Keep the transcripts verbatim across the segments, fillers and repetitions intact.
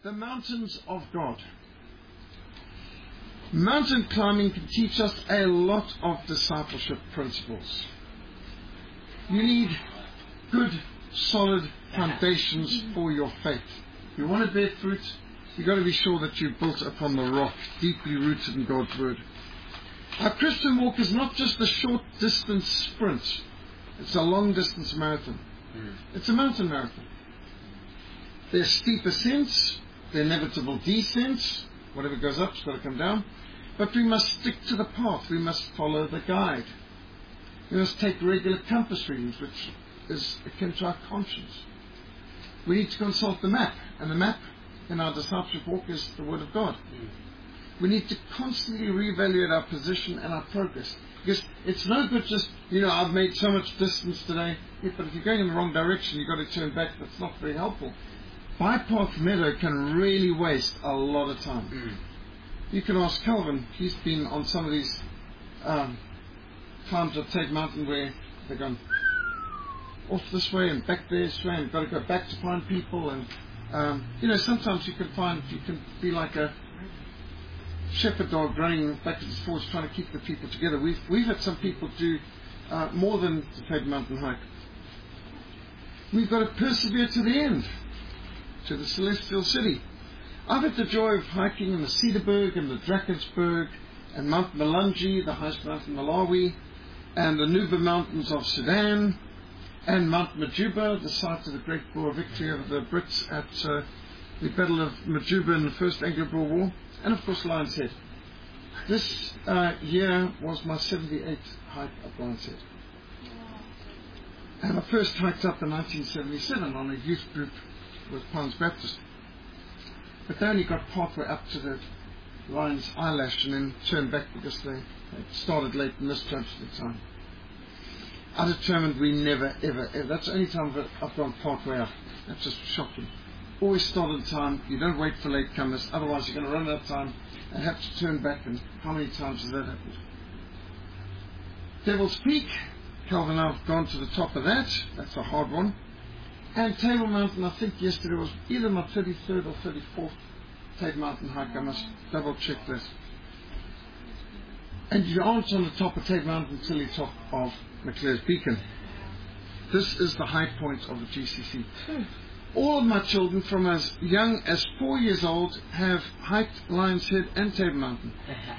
The mountains of God. Mountain climbing can teach us a lot of discipleship principles. You need good, solid foundations for your faith. If you want to bear fruit, you've got to be sure that you're built upon the rock, deeply rooted in God's Word. Our Christian walk is not just a short distance sprint. It's a long distance marathon. Mm. It's a mountain marathon. There's steep ascents, the inevitable descents. Whatever goes up has got to come down. But we must stick to the path. We must follow the guide. We must take regular compass readings, which is akin to our conscience. We need to consult the map. And the map in our discipleship walk is the Word of God. Mm. We need to constantly reevaluate our position and our progress. Because it's no good just, you know, I've made so much distance today. Yeah, but if you're going in the wrong direction, you've got to turn back. That's not very helpful. Bypath meadow can really waste a lot of time. Mm. You can ask Calvin. He's been on some of these um, climbs at Tate Mountain where they're going off this way and back this way, and you've got to go back to find people. And um, you know, sometimes you can find you can be like a shepherd dog running backwards and forwards trying to keep the people together. We've we've had some people do uh, more than the Tate Mountain hike. We've got to persevere to the end, to the Celestial City. I've had the joy of hiking in the Cederberg and the Drakensberg and Mount Malungi, the highest mountain in Malawi, and the Nuba Mountains of Sudan, and Mount Majuba, the site of the Great Boer victory over the Brits at uh, the Battle of Majuba in the First Anglo-Boer War, and of course Lion's Head. This uh, year was my seventy-eighth hike up Lion's Head. And I first hiked up in nineteen seventy-seven on a youth group with Pines Baptist. But they only got partway up to the Lion's Eyelash and then turned back because they, they started late and misjudged the time. I determined we never, ever, ever. That's the only time I've gone partway up. That's just shocking. Always start on time. You don't wait for latecomers. Otherwise you're going to run out of time and have to turn back. And how many times has that happened? Devil's Peak. Calvin and I have gone to the top of that. That's a hard one. And Table Mountain, I think yesterday was either my thirty-third or thirty-fourth Table Mountain hike. I must double check this. And you aren't on the top of Table Mountain until you're top of McClare's Beacon. This is the high point of the G C C. All of my children from as young as four years old have hiked Lion's Head and Table Mountain.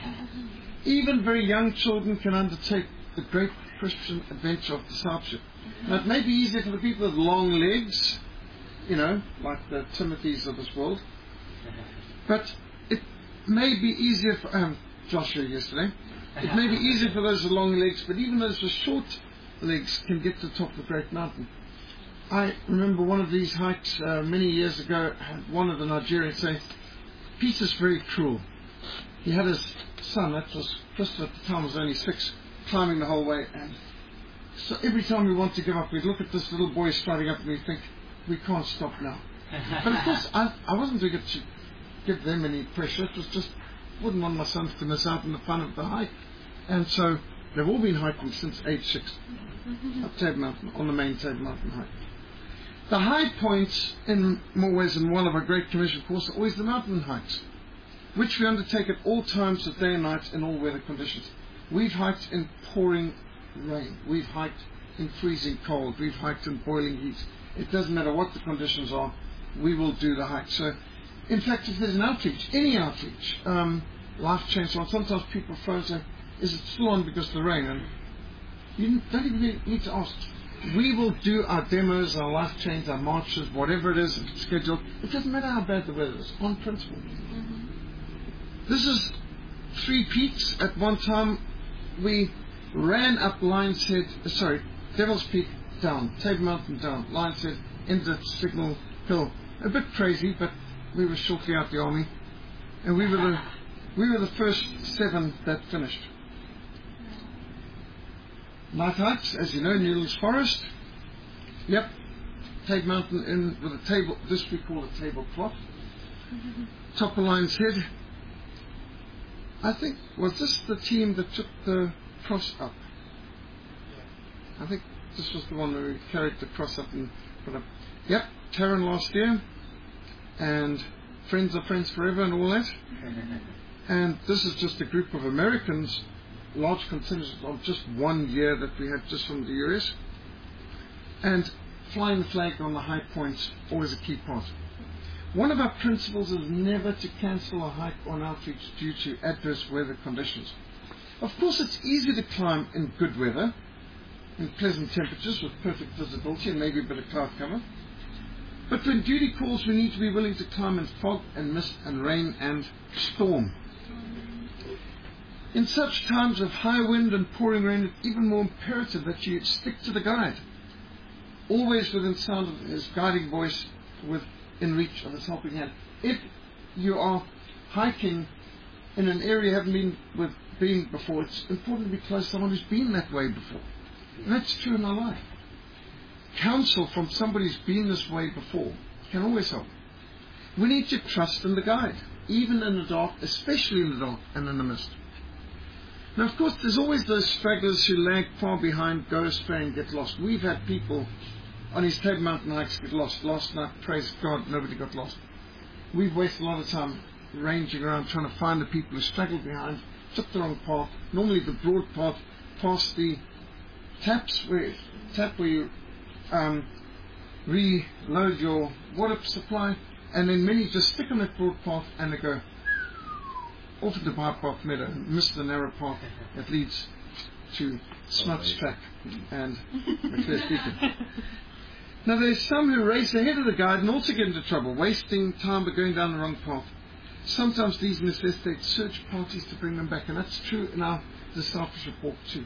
Even very young children can undertake the great Christian adventure of discipleship. Now, it may be easier for the people with long legs, you know, like the Timothys of this world, but it may be easier for um, Joshua yesterday. It may be easier for those with long legs, but even those with short legs can get to the top of the great mountain. I remember one of these hikes uh, many years ago, had one of the Nigerians say, Peter's very cruel. He had his son, that was Christopher at the time, was only six, climbing the whole way, and so every time we want to give up, we'd look at this little boy striding up and we think, we can't stop now. But of course, I, I wasn't doing it to give them any pressure. It was just, wouldn't want my sons to miss out on the fun of the hike. And so they've all been hiking since age six, up Table Mountain, on the main Table Mountain hike. The high points, in more ways than one of our Great Commission course, are always the mountain hikes, which we undertake at all times of day and night in all weather conditions. We've hiked in pouring rain. We've hiked in freezing cold. We've hiked in boiling heat. It doesn't matter what the conditions are, we will do the hike. So, in fact, if there's an outreach, any outreach, um, life change on, sometimes people phone and say, is it still on because of the rain? And you don't even need to ask. We will do our demos, our life change, our marches, whatever it is, if it's scheduled. It doesn't matter how bad the weather is, on principle. Mm-hmm. This is three peaks. At one time, we ran up Lion's Head, uh, sorry, Devil's Peak down, Table Mountain down, Lion's Head into Signal Hill. A bit crazy, but we were shortly out the army, and we were the we were the first seven that finished. Night hikes, as you know, Newlands Forest. Yep, Table Mountain in with a table. This we call a tablecloth. Top of Lion's Head. I think was this the team that took the cross up? I think this was the one where we carried the cross up and put up. Yep, Taran last year, and friends are friends forever and all that. And this is just a group of Americans, large contingent of just one year that we had just from the U S. And flying the flag on the high points, always a key part. One of our principles is never to cancel a hike on outreach due to adverse weather conditions. Of course, it's easy to climb in good weather, in pleasant temperatures with perfect visibility and maybe a bit of cloud cover. But when duty calls, we need to be willing to climb in fog and mist and rain and storm. In such times of high wind and pouring rain, it's even more imperative that you stick to the guide, always within sound of his guiding voice, within reach of his helping hand. If you are hiking in an area you haven't been with been before, it's important to be close to someone who's been that way before. And that's true in our life. Counsel from somebody who's been this way before can always help. We need to trust in the guide, even in the dark, especially in the dark and in the mist. Now, of course, there's always those stragglers who lag far behind, go astray and get lost. We've had people on East Table Mountain hikes get lost. Last night, praise God, nobody got lost. We've wasted a lot of time ranging around trying to find the people who straggled behind, took the wrong path, normally the broad path, past the taps where, tap where you um, reload your water supply, and then many just stick on that broad path and they go off into bypath meadow and miss the narrow path that leads to Smuts Track and McClare's Beacon. Now there's some who race ahead of the guide and also get into trouble, wasting time by going down the wrong path. Sometimes these necessitate search parties to bring them back, and that's true in our discipleship walk too.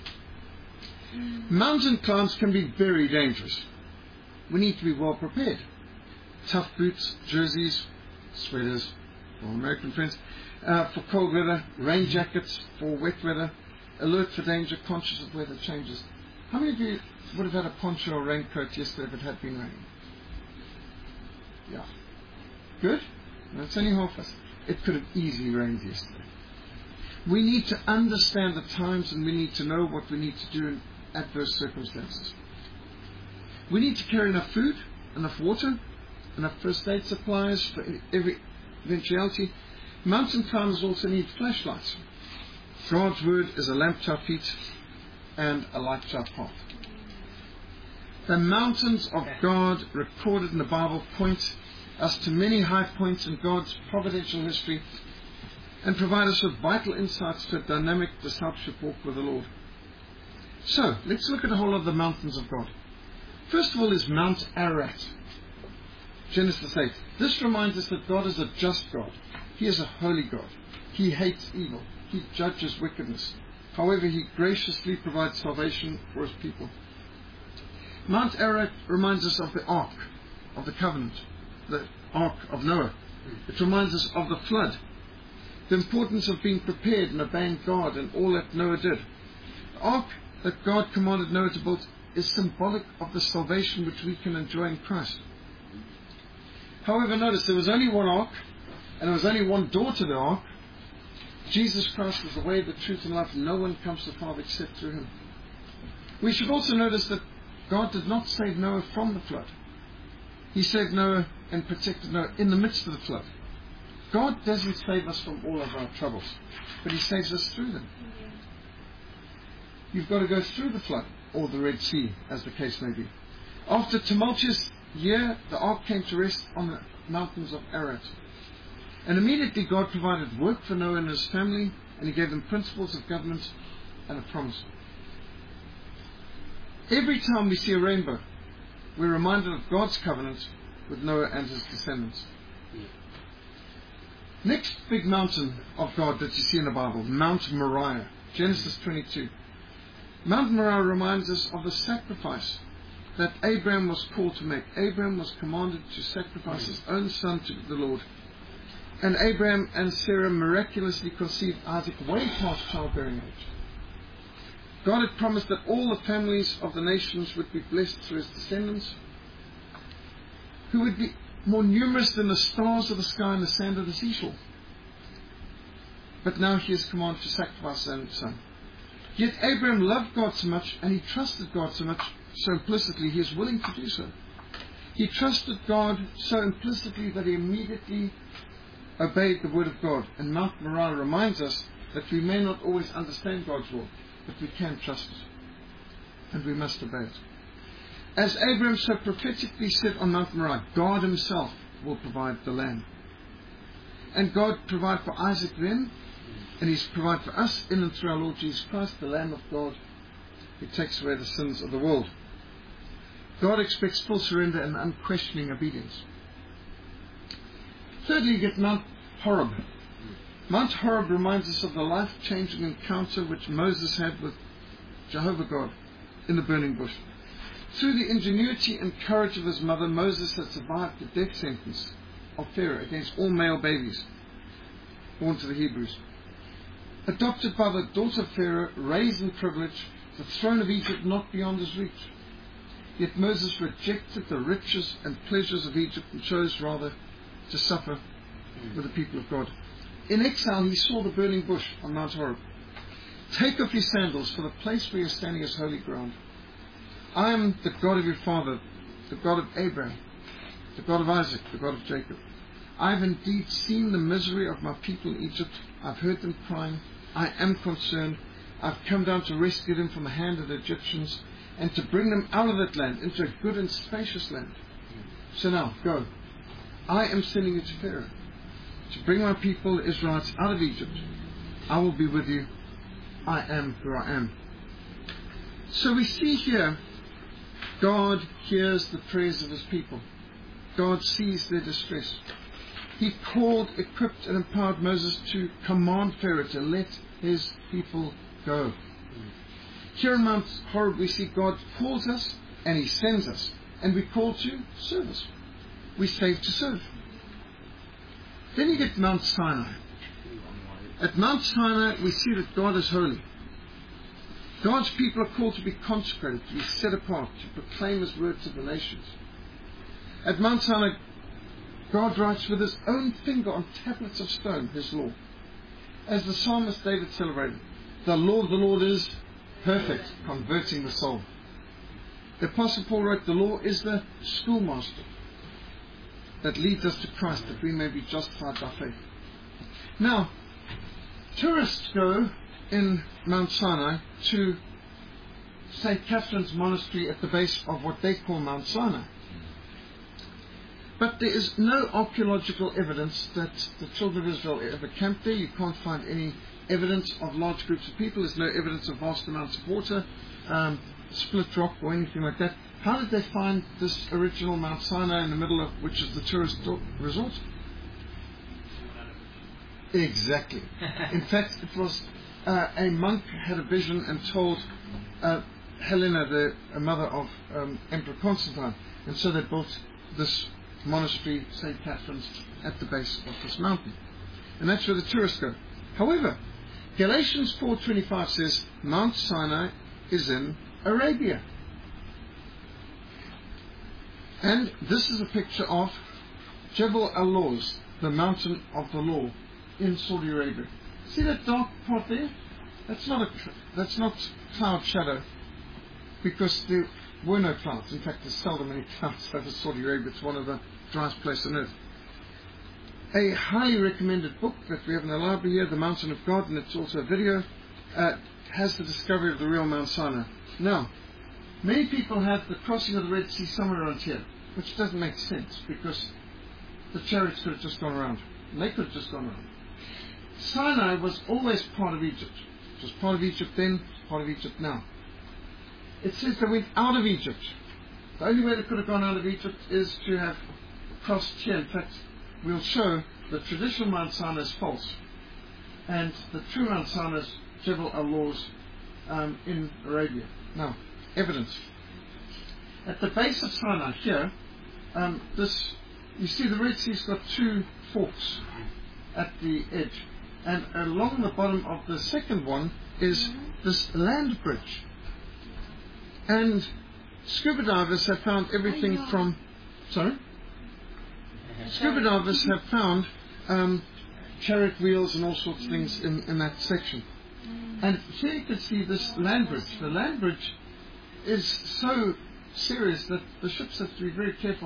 Mountain climbs can be very dangerous. We need to be well prepared. Tough boots, jerseys, sweaters for American friends, uh, for cold weather, rain jackets for wet weather, alert for danger, conscious of weather changes. How many of you would have had a poncho or raincoat yesterday if it had been raining? Yeah. Good? That's only half us. It could have easily rained yesterday. We need to understand the times, and we need to know what we need to do in adverse circumstances. We need to carry enough food, enough water, enough first aid supplies for every eventuality. Mountain climbers also need flashlights. God's word is a lamp to our feet and a light to our path. The mountains of God recorded in the Bible point us to many high points in God's providential history and provide us with vital insights to a dynamic discipleship walk with the Lord. So, let's look at a whole of the mountains of God. First of all is Mount Ararat. Genesis eight. This reminds us that God is a just God. He is a holy God. He hates evil. He judges wickedness. However, He graciously provides salvation for His people. Mount Ararat reminds us of the Ark of the Covenant, the Ark of Noah. It reminds us of the flood, the importance of being prepared and obeying God and all that Noah did. The Ark that God commanded Noah to build is symbolic of the salvation which we can enjoy in Christ. However, notice there was only one Ark, and there was only one door to the Ark. Jesus Christ is the way, the truth, and life. No one comes to the Father except through Him. We should also notice that God did not save Noah from the flood. He saved Noah and protected Noah in the midst of the flood. God doesn't save us from all of our troubles, but He saves us through them. You've got to go through the flood, or the Red Sea, as the case may be. After a tumultuous year, the ark came to rest on the mountains of Ararat. And immediately God provided work for Noah and his family, and He gave them principles of government and a promise. Every time we see a rainbow, we're reminded of God's covenant with Noah and his descendants. Next big mountain of God that you see in the Bible, Mount Moriah, Genesis twenty-two. Mount Moriah reminds us of the sacrifice that Abraham was called to make. Abraham was commanded to sacrifice his own son to the Lord. And Abraham and Sarah miraculously conceived Isaac way past childbearing age. God had promised that all the families of the nations would be blessed through his descendants, who would be more numerous than the stars of the sky and the sand of the seashore. But now he is commanded to sacrifice his own son. Yet Abraham loved God so much, and he trusted God so much, so implicitly, he is willing to do so. He trusted God so implicitly that he immediately obeyed the word of God. And Mount Moriah reminds us that we may not always understand God's will, but we can trust it. And we must obey it. As Abraham so prophetically said on Mount Moriah, God himself will provide the land. And God provided for Isaac then, and he's provided for us in and through our Lord Jesus Christ, the Lamb of God, who takes away the sins of the world. God expects full surrender and unquestioning obedience. Thirdly, you get Mount Horeb. Mount Horeb reminds us of the life-changing encounter which Moses had with Jehovah God in the burning bush. Through the ingenuity and courage of his mother, Moses had survived the death sentence of Pharaoh against all male babies born to the Hebrews. Adopted by the daughter of Pharaoh, raised in privilege, the throne of Egypt not beyond his reach. Yet Moses rejected the riches and pleasures of Egypt and chose rather to suffer with the people of God. In exile, he saw the burning bush on Mount Horeb. Take off your sandals, for the place where you're standing is holy ground. I am the God of your father, the God of Abraham, the God of Isaac, the God of Jacob. I have indeed seen the misery of my people in Egypt. I've heard them crying. I am concerned. I've come down to rescue them from the hand of the Egyptians and to bring them out of that land into a good and spacious land. So now, go. I am sending you to Pharaoh to bring my people, the Israelites, out of Egypt. I will be with you. I am who I am. So we see here, God hears the prayers of his people. God sees their distress. He called, equipped, and empowered Moses to command Pharaoh to let his people go. Here in Mount Horeb we see God calls us and he sends us. And we call to service. We save to serve. Then you get Mount Sinai. At Mount Sinai we see that God is holy. God's people are called to be consecrated, to be set apart, to proclaim his word to the nations. At Mount Sinai, God writes with his own finger on tablets of stone his law. As the psalmist David celebrated, the law of the Lord is perfect, converting the soul. The Apostle Paul wrote, the law is the schoolmaster that leads us to Christ, that we may be justified by faith. Now, tourists go in Mount Sinai to Saint Catherine's Monastery at the base of what they call Mount Sinai. But there is no archaeological evidence that the children of Israel ever camped there. You can't find any evidence of large groups of people. There's no evidence of vast amounts of water, um, split rock or anything like that. How did they find this original Mount Sinai in the middle of which is the tourist resort? Exactly. In fact, it was uh, a monk had a vision and told uh, Helena, the mother of um, Emperor Constantine, and so they built this monastery, Saint Catherine's, at the base of this mountain. And that's where the tourists go. However, Galatians four twenty-five says Mount Sinai is in Arabia. And this is a picture of Jebel al-Lawz, the mountain of the law in Saudi Arabia. See that dark part there? That's not a that's not cloud shadow, because there were no clouds. In fact, there's seldom any clouds over Saudi Arabia. It's one of the driest places on earth. A highly recommended book that we have in the library here, The Mountain of God, and it's also a video, uh, has the discovery of the real Mount Sinai. Now, many people have the crossing of the Red Sea somewhere around here, which doesn't make sense, because the chariots could have just gone around. And they could have just gone around. Sinai was always part of Egypt. It was part of Egypt then, part of Egypt now. It says they went out of Egypt. The only way they could have gone out of Egypt is to have crossed here. In fact, we'll show the traditional Mount Sinai is false, and the true Mount Sinai is Jebel al-Lawz um, in Arabia. Now, evidence. At the base of Sinai here, um, this you see the Red Sea's got two forks at the edge, and along the bottom of the second one is this land bridge. And scuba divers have found everything from sorry. Scuba divers have found um, chariot wheels and all sorts of things in, in that section. And here you can see this land bridge. The land bridge is so serious that the ships have to be very careful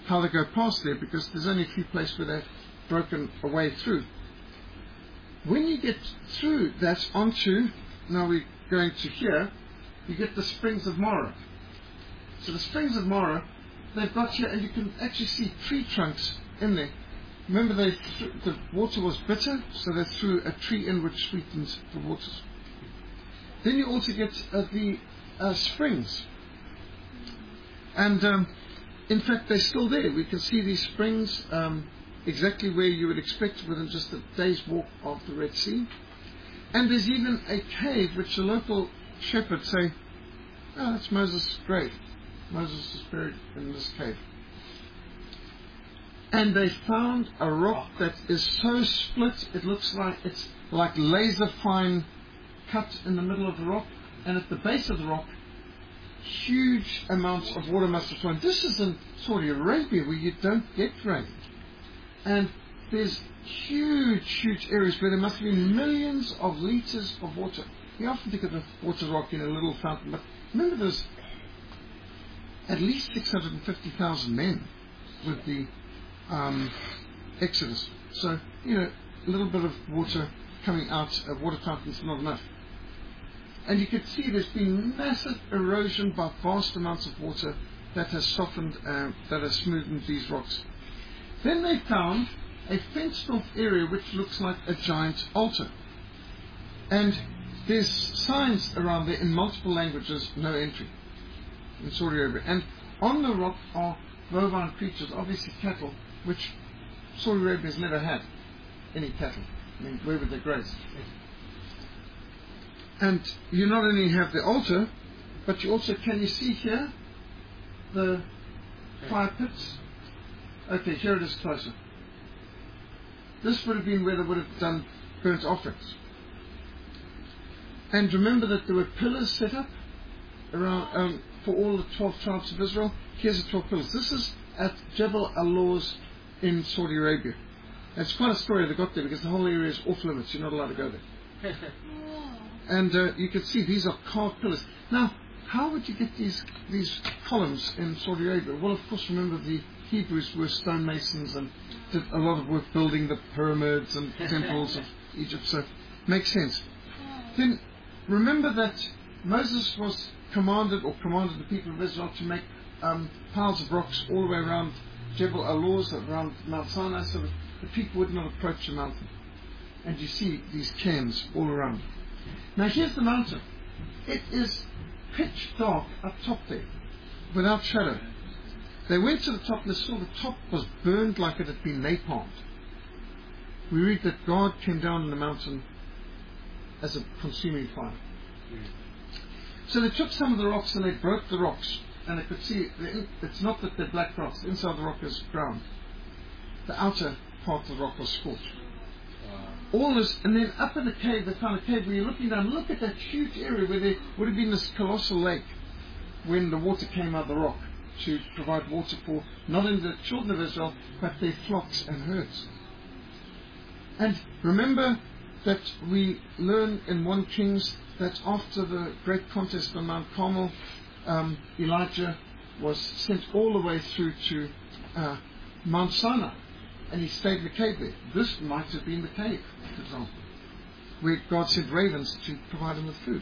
how they go past there, because there's only a few places where they've broken a way through. When you get through that onto, now we're going to here, you get the springs of Morah. So the springs of Morah, they've got here, and you can actually see tree trunks in there. Remember, they th- the water was bitter, so they threw a tree in which sweetens the waters. Then you also get uh, the uh, springs. And um, in fact, they're still there. We can see these springs um, exactly where you would expect within just a day's walk of the Red Sea. And there's even a cave which the local shepherds say, oh, that's Moses' grave. Moses is buried in this cave. And they found a rock that is so split, it looks like it's like laser fine cut in the middle of the rock. And at the base of the rock, huge amounts of water must have flown. This is in Saudi Arabia where you don't get rain. And there's huge, huge areas where there must have been millions of litres of water. You often think of a water rock in a little fountain, but remember there's at least six hundred fifty thousand men with the um, Exodus. So, you know, a little bit of water coming out of water fountains is not enough. And you can see there's been massive erosion by vast amounts of water that has softened, uh, that has smoothened these rocks. Then they found a fenced off area which looks like a giant altar. And there's signs around there in multiple languages, no entry in Saudi Arabia. And on the rock are bovine creatures, obviously cattle, which Saudi Arabia has never had any cattle. I mean, where would they graze? And you not only have the altar, but you also, can you see here the fire pits? Okay, here it is closer. This would have been where they would have done burnt offerings. And remember that there were pillars set up around um, for all the twelve tribes of Israel. Here's the twelve pillars. This is at Jebel Al-Lawz in Saudi Arabia. And it's quite a story they got there because the whole area is off limits. You're not allowed to go there. And uh, you can see these are carved pillars. Now, how would you get these these columns in Saudi Arabia? Well, of course, remember the Hebrews were stonemasons and did a lot of work building the pyramids and temples of Egypt, so it makes sense. Then remember that Moses was commanded, or commanded the people of Israel to make um, piles of rocks all the way around Jebel Al-Lawz, around Mount Sinai, so that the people would not approach the mountain. And you see these cairns all around. Now here's the mountain. It is pitch dark up top there, without shadow. They went to the top and they saw the top was burned like it had been napalmed. We read that God came down on the mountain as a consuming fire. So they took some of the rocks and they broke the rocks, and they could see it's not that they're black rocks. The inside of the rock is brown. The outer part of the rock was scorched. All this, and then up in the cave, they found a cave where you're looking down. Look at that huge area where there would have been this colossal lake when the water came out of the rock to provide water for not only the children of Israel, but their flocks and herds. And remember that we learn in First Kings that after the great contest on Mount Carmel, um, Elijah was sent all the way through to uh, Mount Sinai, and he stayed in the cave there. This might have been the cave, for example, where God sent ravens to provide him with food.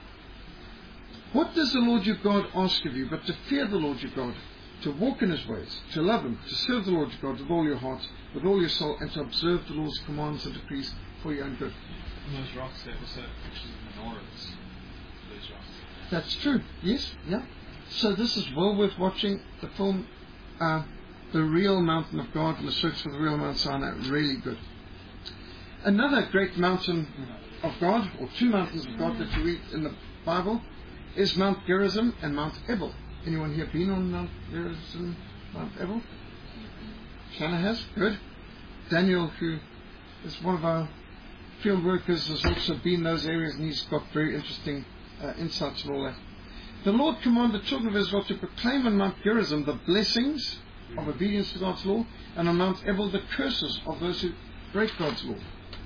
What does the Lord your God ask of you but to fear the Lord your God, to walk in his ways, to love him, to serve the Lord your God with all your heart, with all your soul, and to observe the Lord's commands and decrees for your own good? And those rocks there, was that pictures of menorahs? Those rocks. That's true. Yes. Yeah. So this is well worth watching. The film, uh, The Real Mountain of God, and the Search for the Real Mount Sinai. Really good. Another great mountain of God, or two mountains of God that you read in the Bible, is Mount Gerizim and Mount Ebal. Anyone here been on Mount Gerizim, Mount Ebal? Shanna has? Good. Daniel, who is one of our field workers, has also been in those areas, and he's got very interesting uh, insights and all that. The Lord commanded the children of Israel to proclaim on Mount Gerizim the blessings of obedience to God's law, and on Mount Ebal the curses of those who break God's law.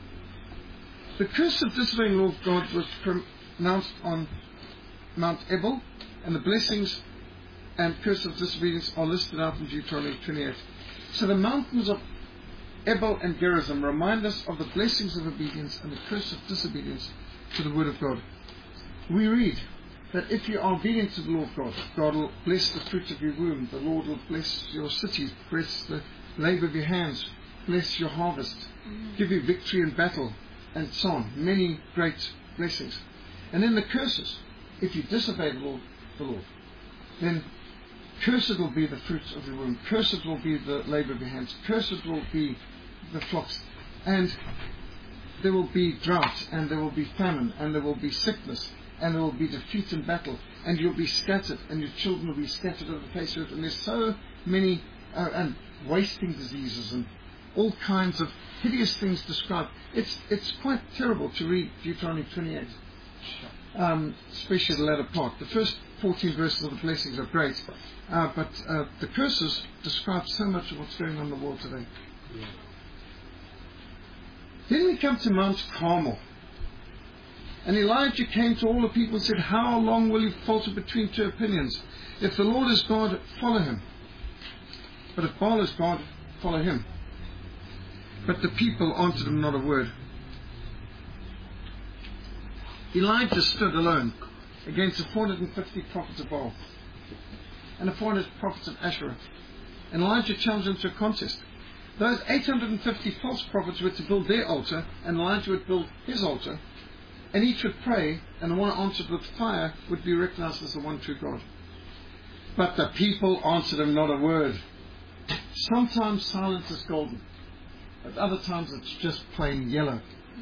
The curse of disobeying the law of God was pronounced on Mount Ebal, and the blessings and curse of disobedience are listed out in Deuteronomy twenty-eight. So the mountains of Ebal and Gerizim remind us of the blessings of obedience and the curse of disobedience to the word of God. We read that if you are obedient to the Lord God, God will bless the fruit of your womb, the Lord will bless your cities, bless the labor of your hands, bless your harvest, give you victory in battle, and so on. Many great blessings. And then the curses. If you disobey the Lord, the Lord, then cursed will be the fruit of your womb, cursed will be the labor of your hands, cursed will be the flocks, and there will be drought, and there will be famine, and there will be sickness, and there will be defeat in battle, and you'll be scattered, and your children will be scattered over the face of it. And there's so many uh, and wasting diseases and all kinds of hideous things described. It's it's quite terrible to read Deuteronomy twenty-eight, um, especially the latter part. The first fourteen verses of the blessings are great, uh, but uh, the curses describe so much of what's going on in the world today. Yeah. Then we come to Mount Carmel. And Elijah came to all the people and said, how long will you falter between two opinions? If the Lord is God, follow him. But if Baal is God, follow him. But the people answered him not a word. Elijah stood alone against the four hundred fifty prophets of Baal and the four hundred prophets of Asherah. And Elijah challenged them to a contest. Those eight hundred fifty false prophets were to build their altar, and Elijah would build his altar, and each would pray, and the one answered with fire would be recognized as the one true God. But the people answered him not a word. Sometimes silence is golden, at other times it's just plain yellow.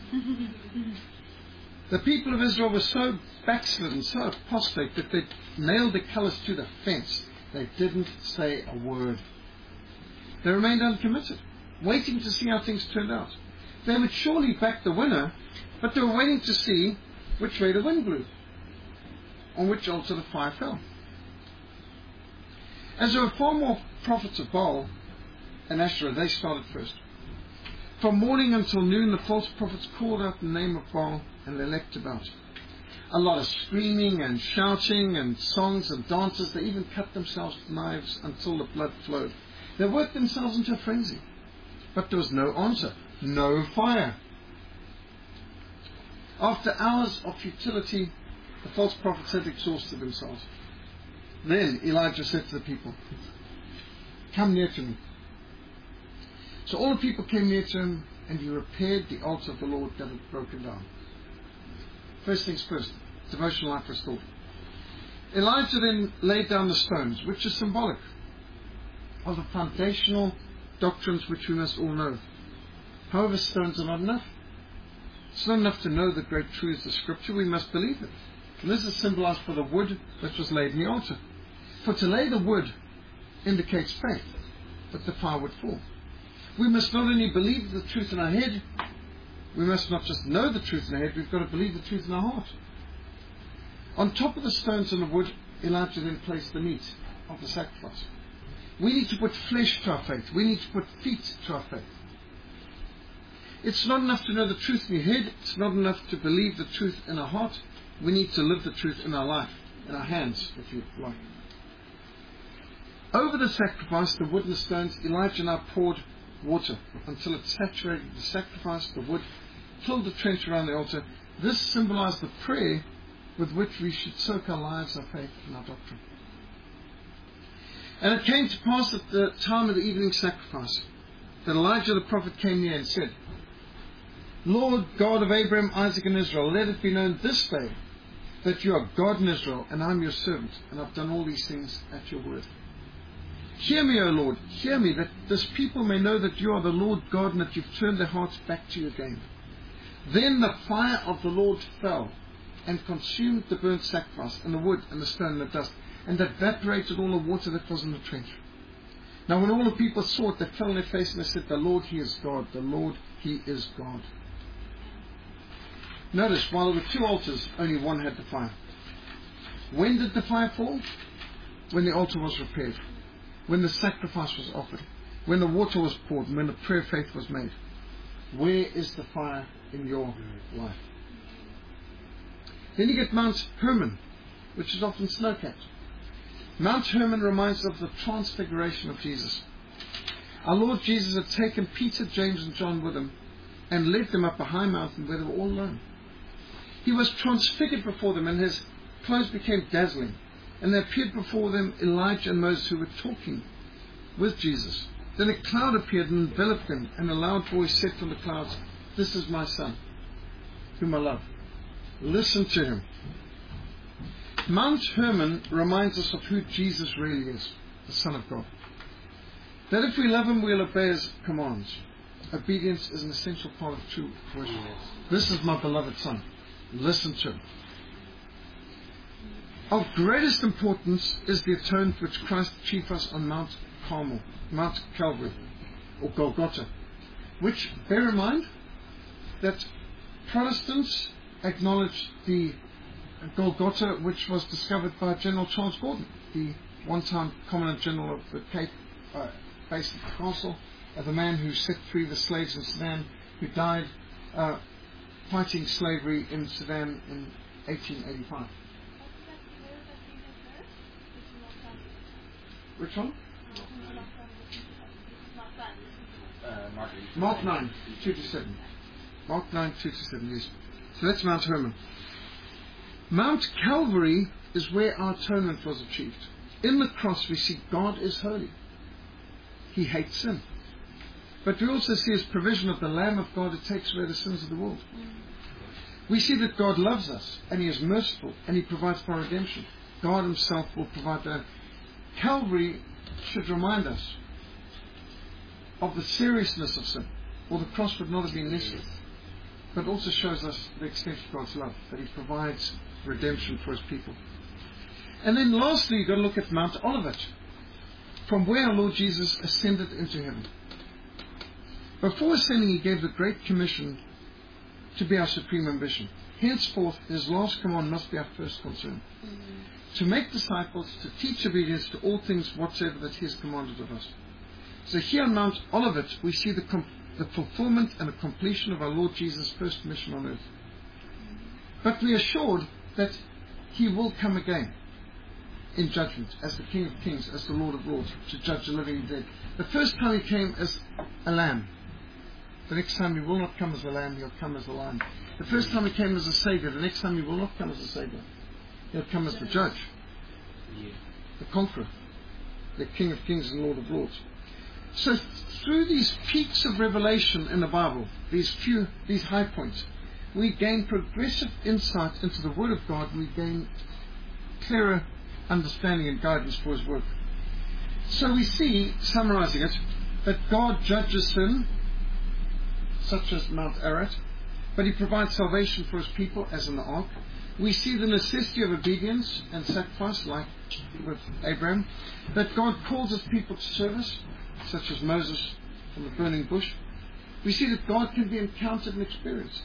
The people of Israel were so backslidden, so apostate, that they nailed the colours to the fence. They didn't say a word. They remained uncommitted, waiting to see how things turned out. They would surely back the winner, but they were waiting to see which way the wind blew, on which altar the fire fell. As there were far more prophets of Baal and Asherah, they started first. From morning until noon, the false prophets called out the name of Baal, and they leapt about. A lot of screaming and shouting and songs and dances. They even cut themselves with knives until the blood flowed. They worked themselves into a frenzy. But there was no answer, no fire. After hours of futility, the false prophets had exhausted themselves. Then Elijah said to the people, come near to me. So all the people came near to him, and he repaired the altar of the Lord that had broken down. First things first, devotional life restored. Elijah then laid down the stones, which is symbolic of the foundational doctrines which we must all know. However, stones are not enough. It's not enough to know the great truths of Scripture. We must believe it. And this is symbolized by the wood that was laid in the altar. For to lay the wood indicates faith, that the fire would fall. We must not only believe the truth in our head, we must not just know the truth in our head, we've got to believe the truth in our heart. On top of the stones and the wood, Elijah then placed the meat of the sacrifice. We need to put flesh to our faith. We need to put feet to our faith. It's not enough to know the truth in your head. It's not enough to believe the truth in our heart. We need to live the truth in our life, in our hands, if you like. Over the sacrifice, the wood and the stones, Elijah now poured water until it saturated the sacrifice, the wood, filled the trench around the altar. This symbolized the prayer with which we should soak our lives, our faith, and our doctrine. And it came to pass at the time of the evening sacrifice that Elijah the prophet came near and said, Lord God of Abraham, Isaac, and Israel, let it be known this day that you are God in Israel, and I am your servant, and I've done all these things at your word. Hear me, O Lord, hear me, that this people may know that you are the Lord God, and that you've turned their hearts back to you again. Then the fire of the Lord fell and consumed the burnt sacrifice, and the wood, and the stone, and the dust, and evaporated all the water that was in the trench. Now when all the people saw it, they fell on their face, and they said, the Lord, He is God, the Lord, He is God. Notice, while there were two altars, only one had the fire. When did the fire fall? When the altar was repaired, when the sacrifice was offered, when the water was poured, and when the prayer of faith was made. Where is the fire in your life? Then you get Mount Hermon, which is often snow-capped. Mount Hermon reminds us of the transfiguration of Jesus. Our Lord Jesus had taken Peter, James and John with him and led them up a high mountain where they were all alone. He was transfigured before them, and his clothes became dazzling. And there appeared before them Elijah and Moses, who were talking with Jesus. Then a cloud appeared and enveloped them, and a loud voice said from the clouds, "This is my Son, whom I love. Listen to him." Mount Hermon reminds us of who Jesus really is, the Son of God. That if we love him, we'll obey his commands. Obedience is an essential part of true worship. This is my beloved Son. Listen to him. Of greatest importance is the atonement which Christ achieved for us on Mount Carmel, Mount Calvary, or Golgotha, which, bear in mind, that Protestants acknowledge the Golgotha, which was discovered by General Charles Gordon, the one-time Commandant General of the Cape, uh, based at the castle, uh, the man who set free the slaves in Sudan, who died uh, fighting slavery in Sudan in eighteen eighty-five. Which one? Uh, Mark, Mark nine, two to seven. Mark nine, two to seven, yes. So that's Mount Hermon. Mount Calvary is where our atonement was achieved. In the cross we see God is holy. He hates sin. But we also see his provision of the Lamb of God who takes away the sins of the world. We see that God loves us, and he is merciful, and he provides for our redemption. God himself will provide that. Calvary should remind us of the seriousness of sin, or the cross would not have been necessary, but also shows us the extent of God's love, that he provides redemption for his people. And then lastly, you've got to look at Mount Olivet, from where our Lord Jesus ascended into heaven. Before ascending, he gave the Great Commission to be our supreme ambition. Henceforth, his last command must be our first concern. Mm-hmm. To make disciples, to teach obedience to all things whatsoever that he has commanded of us. So here on Mount Olivet, we see the, com- the fulfillment and the completion of our Lord Jesus' first mission on earth. But we are assured that he will come again in judgment as the King of Kings, as the Lord of Lords, to judge the living and dead. The first time he came as a lamb. The next time he will not come as a lamb, he'll come as a lion. The first time he came as a Savior, the next time he will not come as a Savior. He'll come as the Judge, the Conqueror, the King of Kings and Lord of Lords. So through these peaks of revelation in the Bible, these few, these high points, we gain progressive insight into the Word of God. We gain clearer understanding and guidance for his work. So we see, summarizing it, that God judges sin, such as Mount Ararat, but he provides salvation for his people, as in the ark. We see the necessity of obedience and sacrifice, like with Abraham, that God calls his people to service, such as Moses from the burning bush. We see that God can be encountered and experienced.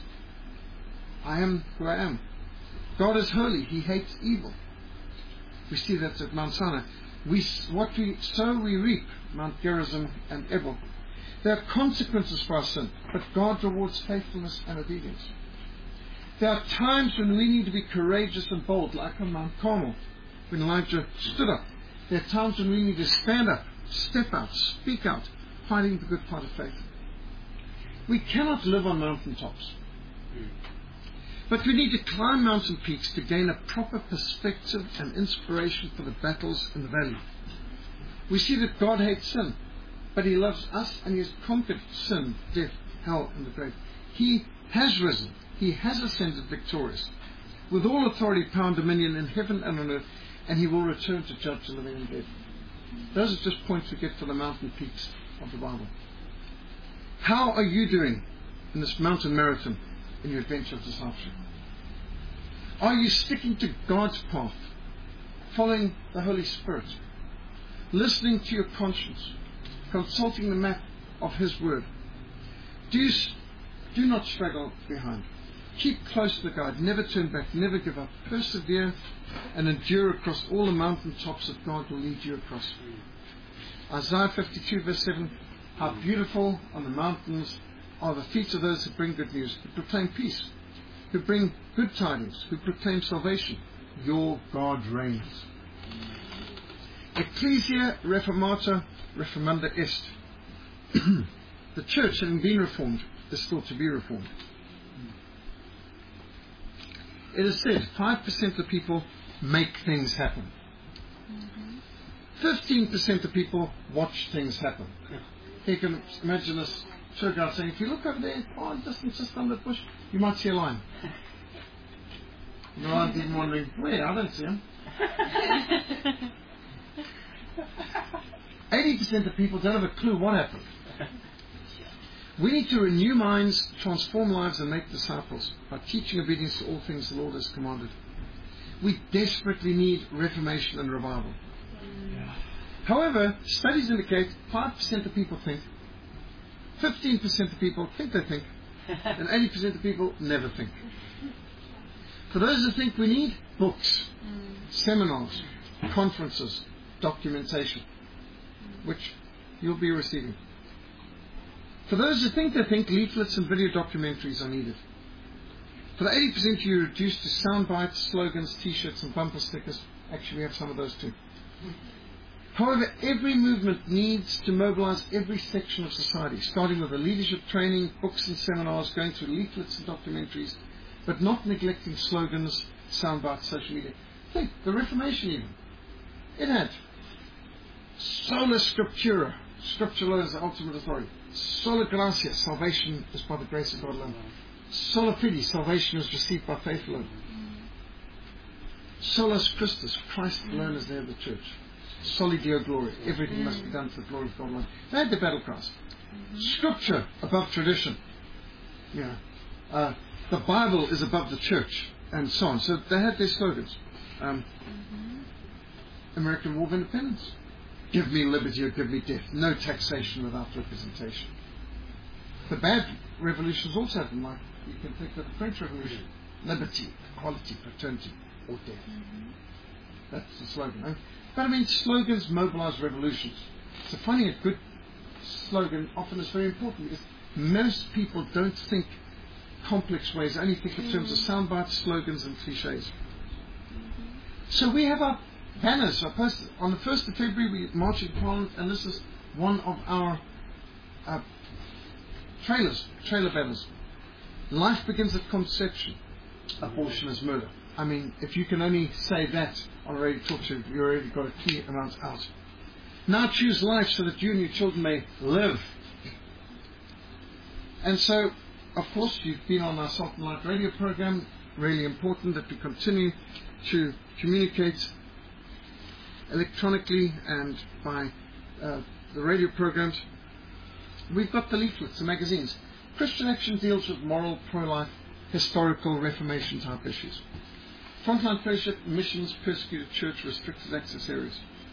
I am who I am. God is holy. He hates evil. We see that at Mount Sinai. We, what we sow, we reap, Mount Gerizim and Ebal. There are consequences for our sin, but God rewards faithfulness and obedience. There are times when we need to be courageous and bold, like on Mount Carmel, when Elijah stood up. There are times when we need to stand up, step out, speak out, fighting the good fight of faith. We cannot live on mountaintops, but we need to climb mountain peaks to gain a proper perspective and inspiration for the battles in the valley. We see that God hates sin, but he loves us, and he has conquered sin, death, hell, and the grave. He has risen. He has ascended victorious, with all authority, power, and dominion in heaven and on earth, and he will return to judge the living and dead. Those are just points we get for the mountain peaks of the Bible. How are you doing in this mountain marathon in your adventure of discipleship? Are you sticking to God's path, following the Holy Spirit, listening to your conscience, consulting the map of his word? Do, you, do not struggle behind. Keep close to the guide. Never turn back. Never give up. Persevere and endure across all the mountain tops that God will lead you across. Isaiah fifty-two verse seven. How beautiful on the mountains are the feet of those who bring good news, who proclaim peace, who bring good tidings, who proclaim salvation. Your God reigns. Ecclesia Reformata Reformanda Est. The church, having been reformed, is still to be reformed. It is said five percent of people make things happen. fifteen percent of people watch things happen. You can imagine this tour guide saying, if you look over there, far distance, just under the bush, you might see a lion. And the lion's even wondering, where? I don't see him. eighty percent of people don't have a clue what happened. We need to renew minds, transform lives, and make disciples by teaching obedience to all things the Lord has commanded. We desperately need reformation and revival. Yeah. However, studies indicate five percent of people think, fifteen percent of people think they think, and eighty percent of people never think. For those who think we need books, mm. seminars, conferences, documentation, which you'll be receiving. For those who think they think, leaflets and video documentaries are needed. For the eighty percent you reduce to sound bites, slogans, t-shirts and bumper stickers. Actually, we have some of those too. However, every movement needs to mobilize every section of society, starting with the leadership training, books and seminars, going through leaflets and documentaries, but not neglecting slogans, sound bites, social media. Think, the Reformation even. It had sola scriptura, scripture is the ultimate authority. Sola gratia, salvation is by the grace of God alone. Sola fide, salvation is received by faith alone. Solus Christus, Christ alone is there of the church. Soli Deo glory, everything must be done for the glory of God alone. They had the battle cries. Scripture above tradition. Yeah. Uh, the Bible is above the church, and so on. So they had their slogans. Um, American War of Independence. Give me liberty or give me death. No taxation without representation. The bad revolutions also have them, like you can think of the French Revolution. Liberty, equality, fraternity, or death. Mm-hmm. That's the slogan. Eh? But I mean, slogans mobilize revolutions. So finding a good slogan often is very important because most people don't think complex ways, only think in terms of sound bites, slogans, and cliches. Mm-hmm. So we have our banners are posted. On the first of February, we march in Parliament, and this is one of our uh, trailers, trailer banners. Life begins at conception. Abortion is murder. I mean, if you can only say that on a radio talk show, you've already got a key amount out. Now choose life so that you and your children may live. And so, of course, you've been on our Salt and Light radio program. Really important that we continue to communicate electronically and by uh, the radio programs. We've got the leaflets, the magazines. Christian Action deals with moral, pro-life, historical, Reformation type issues. Frontline Fellowship, missions, persecuted church, restricted access areas.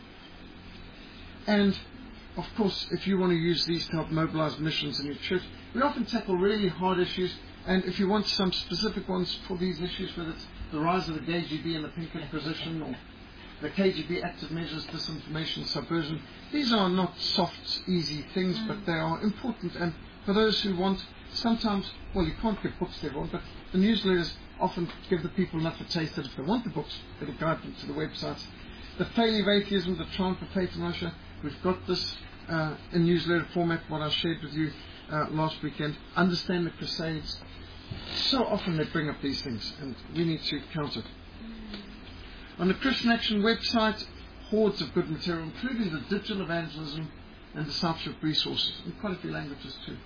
And, of course, if you want to use these to help mobilize missions in your church, we often tackle really hard issues. And if you want some specific ones for these issues, whether it's the rise of the K G B and the Pink Inquisition, or the K G B active measures, disinformation, subversion, these are not soft, easy things, mm. but they are important. And for those who want, sometimes, well, you can't give books to everyone, but the newsletters often give the people enough a taste that if they want the books, it'll guide them to the websites. The Failure of Atheism, the Triumph of Faith in Russia, we've got this uh, in newsletter format, what I shared with you uh, last weekend. Understand the Crusades. So often they bring up these things, and we need to counter. On the Christian Action website, hordes of good material, including the digital evangelism and discipleship resources, in quite a few languages too.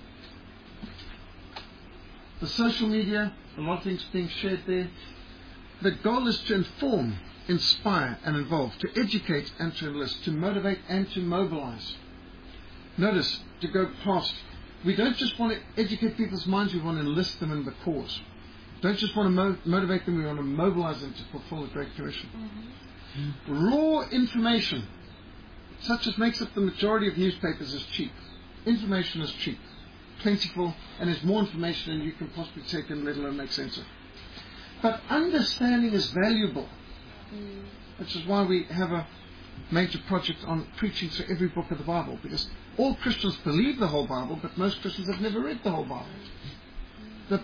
The social media, a lot of things being shared there. The goal is to inform, inspire and involve, to educate and to enlist, to motivate and to mobilize. Notice, to go past, we don't just want to educate people's minds, we want to enlist them in the cause. Don't just want to mo- motivate them, we want to mobilize them to fulfill the Great Commission. Mm-hmm. Raw information, such as makes up the majority of newspapers, is cheap. Information is cheap, plentiful, and there's more information than you can possibly take in, let alone make sense of. But understanding is valuable, mm. which is why we have a major project on preaching through every book of the Bible, because all Christians believe the whole Bible, but most Christians have never read the whole Bible. The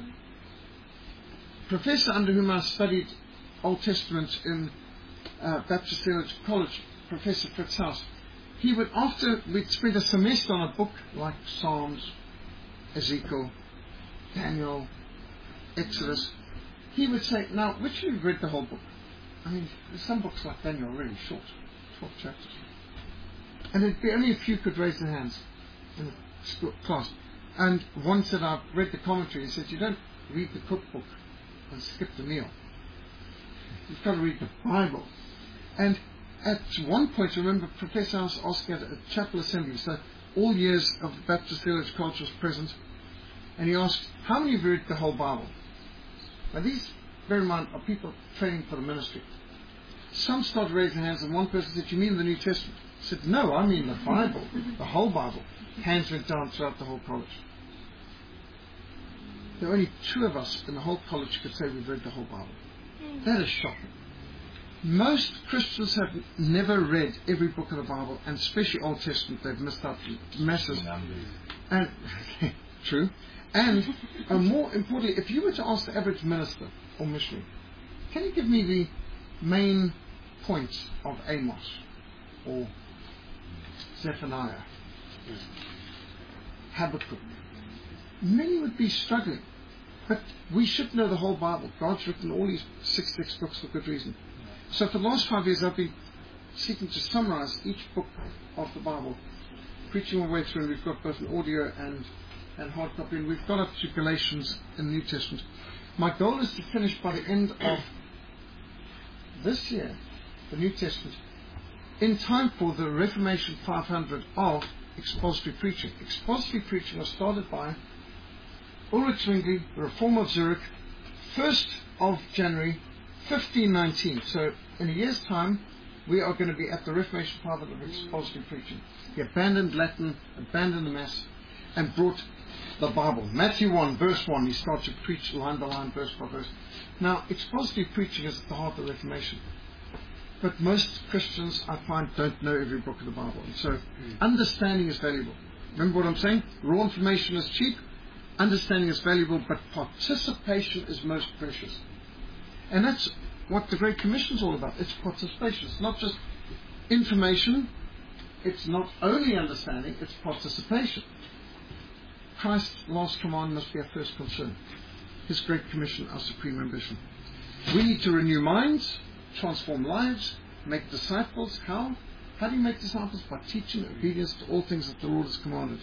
professor under whom I studied Old Testament in uh, Baptist Theological College Professor Fritz House, he would, after we'd spent a semester on a book like Psalms, Ezekiel, Daniel, Exodus, he would say, now, which of you have read the whole book? I mean, there's some books like Daniel are really short, twelve chapters. And it'd be only a few could raise their hands in the school, class. And one said, I've read the commentary. He said, you don't read the cookbook and skip the meal. You've got to read the Bible. And at one point, I remember Professor House asking at a chapel assembly, so all years of the Baptist Theology Culture was present, and he asked, how many of you read the whole Bible? Now these, bear in mind, are people training for the ministry. Some started raising hands, and one person said, you mean the New Testament? I said, no, I mean the Bible, the whole Bible. Hands went down throughout the whole college. There were only two of us in the whole college who could say we've read the whole Bible. That is shocking. Most Christians have never read every book of the Bible, and especially Old Testament. They've missed out masses. And true. And uh, more importantly, if you were to ask the average minister or missionary, can you give me the main points of Amos or Zephaniah, Habakkuk? Many would be struggling. But we should know the whole Bible. God's written all these sixty-six books for good reason. So for the last five years, I've been seeking to summarize each book of the Bible, preaching my way through, and we've got both an audio and, and hard copy, and we've got up to Galatians in the New Testament. My goal is to finish by the end of this year, the New Testament, in time for the Reformation five hundred of expository preaching. Expository preaching was started by Ulrich Zwingli, the Reformer of Zurich, first of January fifteen nineteen. So in a year's time, we are going to be at the Reformation five hundred of expository preaching. He abandoned Latin, abandoned the Mass, and brought the Bible. Matthew one, verse one, he starts to preach line by line, verse by verse. Now, expository preaching is at the heart of the Reformation. But most Christians, I find, don't know every book of the Bible. And so, understanding is valuable. Remember what I'm saying? Raw information is cheap. Understanding is valuable, but participation is most precious. And that's what the Great Commission is all about. It's participation. It's not just information. It's not only understanding. It's participation. Christ's last command must be our first concern. His Great Commission, our supreme ambition. We need to renew minds, transform lives, make disciples. How? How do you make disciples? By teaching obedience to all things that the Lord has commanded.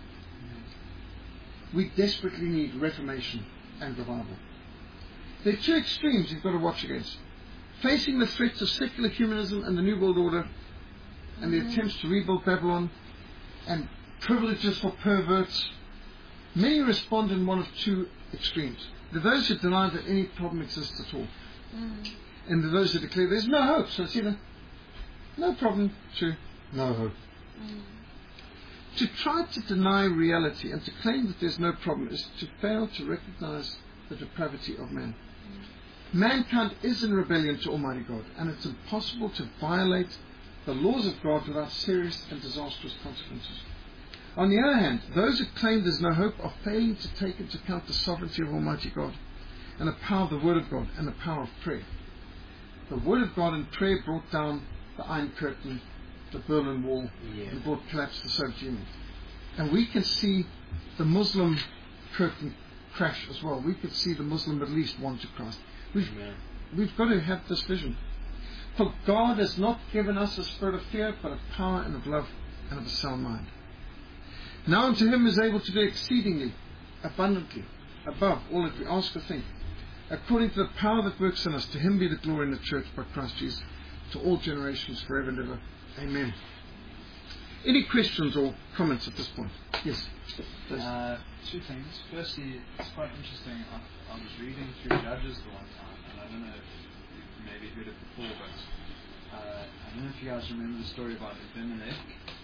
We desperately need reformation and revival. There are two extremes you've got to watch against. Facing the threats of secular humanism and the New World Order and the attempts to rebuild Babylon and privileges for perverts, many respond in one of two extremes. There are those who deny that any problem exists at all. Mm. And there are those who declare there's no hope. So it's either no problem to no hope. Mm. To try to deny reality and to claim that there's no problem is to fail to recognize the depravity of man. Mm. Mankind is in rebellion to Almighty God, and it's impossible to violate the laws of God without serious and disastrous consequences. On the other hand, those who claim there's no hope are failing to take into account the sovereignty of Almighty God and the power of the Word of God and the power of prayer. The Word of God and prayer brought down the Iron Curtain, the Berlin Wall, yeah. and brought collapse to the Soviet Union. And we can see the Muslim curtain crash as well. We could see the Muslim Middle East want to Christ. We've, yeah. we've got to have this vision. For God has not given us a spirit of fear, but of power and of love and of a sound mind. Now unto him is able to do exceedingly, abundantly, above all that we ask or think, according to the power that works in us. To him be the glory in the church by Christ Jesus, to all generations, forever and ever. Amen. Any questions or comments at this point? Yes. Uh, two things. Firstly, it's quite interesting. I, I was reading through Judges the one time, and I don't know if you've maybe heard it before, but uh, I don't know if you guys remember the story about Abimelech,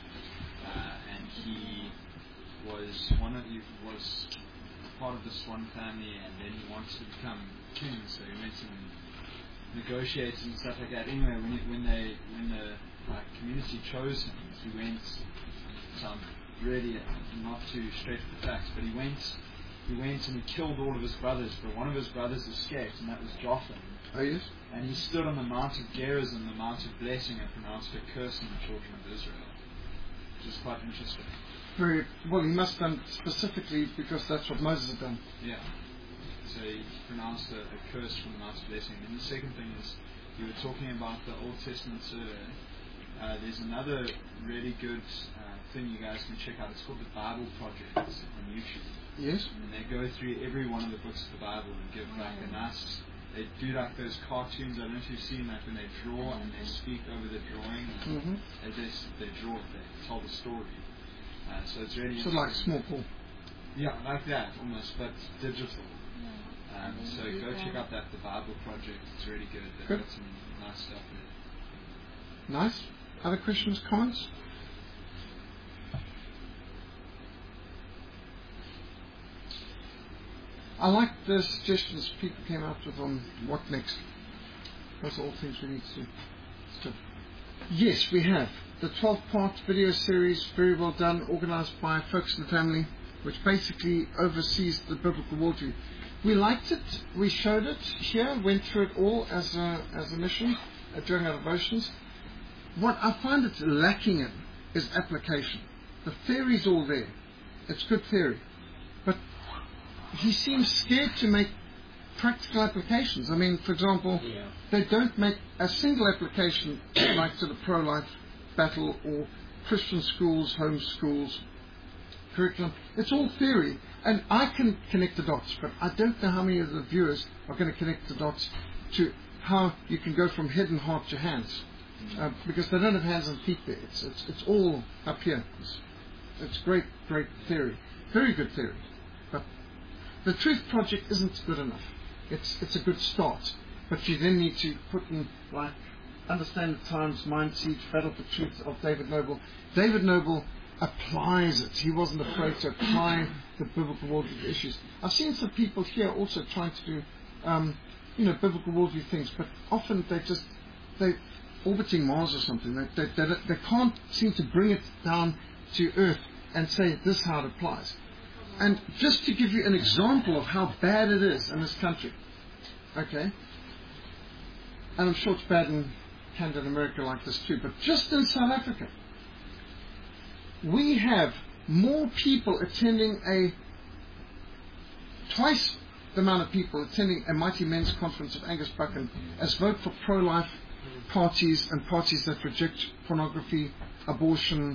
uh, and he was one of you was part of this one family, and then he wants to become king, so he went and negotiated and stuff like that. Anyway, when it, when they when the like, community chose him, he went. So I'm really not too straight to the facts, but he went he went and he killed all of his brothers, but one of his brothers escaped, and that was Jotham. Oh, yes? And he stood on the Mount of Gerizim, the Mount of Blessing, and pronounced a curse on the children of Israel. Which is quite interesting. Very well, he must have done specifically because that's what Moses had done. Yeah. So he pronounced a, a curse from the Mount of Blessing. And the second thing is, you were talking about the Old Testament survey. Uh, there's another really good uh, thing you guys can check out. It's called the Bible Project on YouTube. Yes. And they go through every one of the books of the Bible and give like a nice. They do like those cartoons. I don't know if you've seen like when they draw and they speak over the drawing. Mm-hmm. They, they, they draw, they tell the story. Uh, so it's really sort of like Small Paul. Yeah, like that almost, but digital. Um, so go check out that the Bible Project. It's really good. They've Good. got some nice stuff there. Nice. Other questions, comments? I like the suggestions people came up with on what next. Those are all things we need to do. So, yes, we have. The twelve-part video series, very well done, organised by Focus on the Family, which basically oversees the biblical worldview. We liked it, we showed it here, went through it all as a, as a mission uh, during our devotions. What I find it lacking in is application. The theory's all there. It's good theory. But he seems scared to make practical applications. I mean, for example, Yeah. they don't make a single application like to the pro-life battle or Christian schools, home schools, curriculum. It's all theory. And I can connect the dots, but I don't know how many of the viewers are going to connect the dots to how you can go from head and heart to hands. Uh, because they don't have hands and feet there. It's, it's, it's all up here. It's, it's great, great theory. Very good theory. But the Truth Project isn't good enough. It's, it's a good start. But you then need to put in, like, Understand the Times, Mind Seed, Battle for Truth of David Noble. David Noble applies it. He wasn't afraid to apply the biblical worldview issues. I've seen some people here also trying to do, um, you know, biblical worldview things, but often they just, they orbiting Mars or something. They, they, they, they can't seem to bring it down to Earth and say this is how it applies. And just to give you an example of how bad it is in this country, okay, and I'm sure it's bad in Canada and America like this too, but just in South Africa, we have more people attending a, twice the amount of people attending a Mighty Men's Conference of Angus Buchan as vote for pro-life parties and parties that reject pornography, abortion,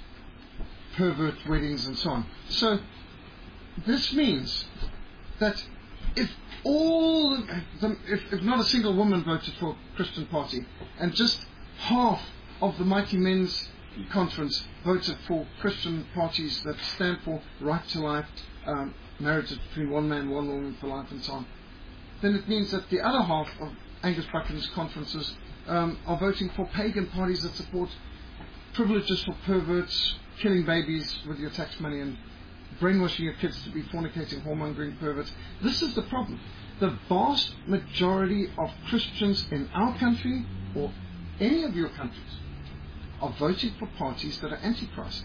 pervert weddings and so on. So this means that if all, the, if, if not a single woman voted for a Christian party and just half of the Mighty Men's Conference voted for Christian parties that stand for right to life, um, marriage between one man, one woman for life and so on, then it means that the other half of Angus Buchan's conferences um, are voting for pagan parties that support privileges for perverts, killing babies with your tax money and brainwashing your kids to be fornicating, whoremongering perverts. This is the problem. The vast majority of Christians in our country or any of your countries are voting for parties that are antichrist,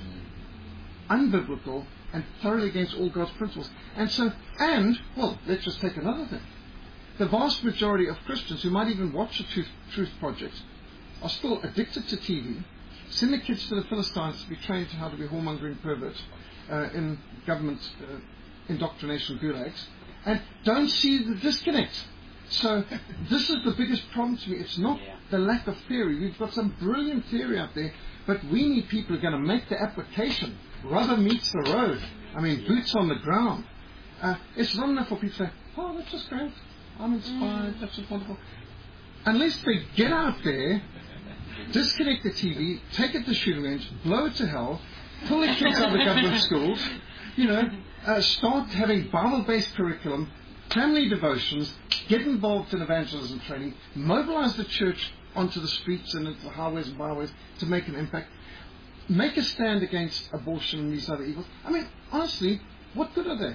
unbiblical, and thoroughly against all God's principles. And so, and, well, let's just take another thing. The vast majority of Christians who might even watch the Truth, Truth Project are still addicted to T V, send their kids to the Philistines to be trained how to be whoremongering perverts uh, in government uh, indoctrination gulags, and don't see the disconnect. So this is the biggest problem to me. It's not Yeah. the lack of theory. We've got some brilliant theory out there, but we need people who are going to make the application. Rubber meets the road. I mean, boots on the ground. Uh, it's not enough for people to say, oh, that's just great. I'm inspired. That's just wonderful. Unless they get out there, disconnect the T V, take it to shooting range, blow it to hell, pull the kids out of the government schools, you know, uh, start having Bible-based curriculum, family devotions, get involved in evangelism training, mobilize the church onto the streets and into the highways and byways to make an impact, make a stand against abortion and these other evils. I mean, honestly, what good are they?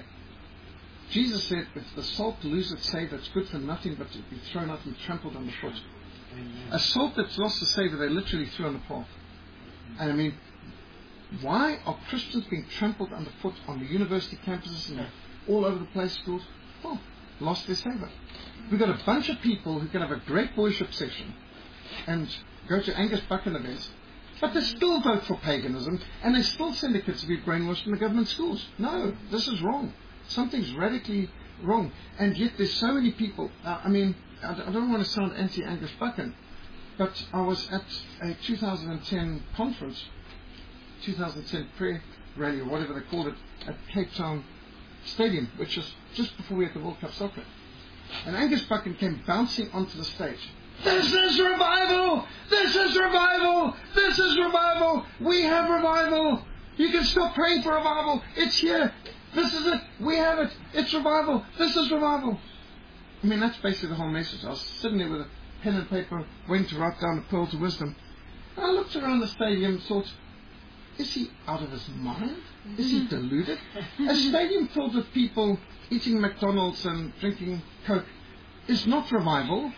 Jesus said, if the salt loses its savour, it's good for nothing but to be thrown out and trampled underfoot. Amen. A salt that's lost the savour, they literally threw on the path. And I mean, why are Christians being trampled underfoot on the university campuses and all over the place, schools, well, lost their savour. We've got a bunch of people who can have a great worship session and go to Angus Buchan events, but they still vote for paganism, and they still send their kids to be brainwashed in the government schools. No, this is wrong. Something's radically wrong. And yet there's so many people. Uh, I mean, I, I don't want to sound anti-Angus Buchan, but I was at a two thousand ten conference, two thousand ten prayer rally, or whatever they called it, at Cape Town Stadium, which was just before we had the World Cup soccer. And Angus Buchan came bouncing onto the stage. This is revival! This is revival! This is revival! We have revival! You can stop praying for revival! It's here! This is it! We have it! It's revival! This is revival! I mean, that's basically the whole message. I was sitting there with a pen and paper, waiting to write down the pearls of wisdom. And I looked around the stadium and thought, is he out of his mind? Is he deluded? A stadium filled with people eating McDonald's and drinking Coke is not revival.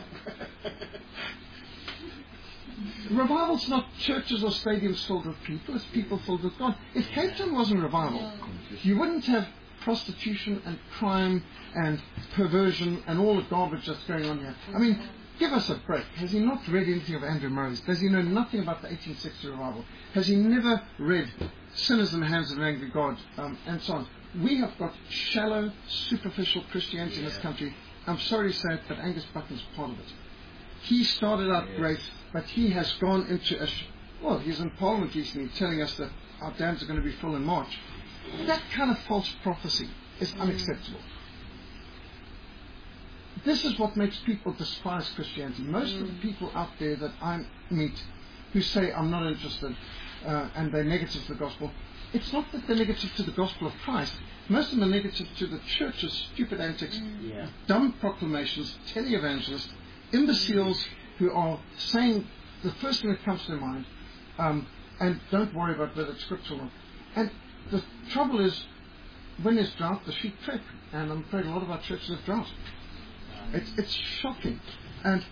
Revival's not churches or stadiums filled with people, it's people filled with God. If Cape Town wasn't revival, you wouldn't have prostitution and crime and perversion and all the garbage that's going on here. I mean, give us a break. Has he not read anything of Andrew Murray's? Does he know nothing about the eighteen sixty revival? Has he never read Sinners in the Hands of an Angry God, um, and so on? We have got shallow, superficial Christianity in this country. I'm sorry to say it, but Angus Buchan's part of it. He started out yes. great, but he has gone into a... Sh- well, he's in Parliament recently telling us that our dams are going to be full in March. That kind of false prophecy is unacceptable. This is what makes people despise Christianity. Most mm. of the people out there that I meet who say, I'm not interested, uh, and they're negative to the gospel, it's not that they're negative to the gospel of Christ. Most of them are negative to the church's stupid antics, yeah. dumb proclamations, televangelists, imbeciles who are saying the first thing that comes to their mind, um, and don't worry about whether it's scriptural or not. And the trouble is, when there's drought, the sheep trek, and I'm afraid a lot of our churches have drought. It's, it's shocking. And